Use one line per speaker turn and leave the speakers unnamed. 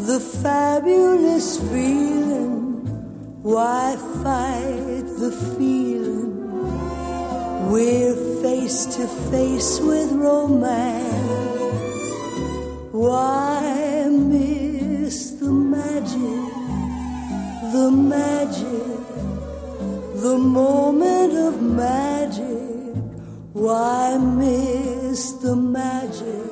the fabulous feeling. Why fight the feeling? We're face to face with romance. Why miss the magic, the magic, the moment of magic? Why miss the magic?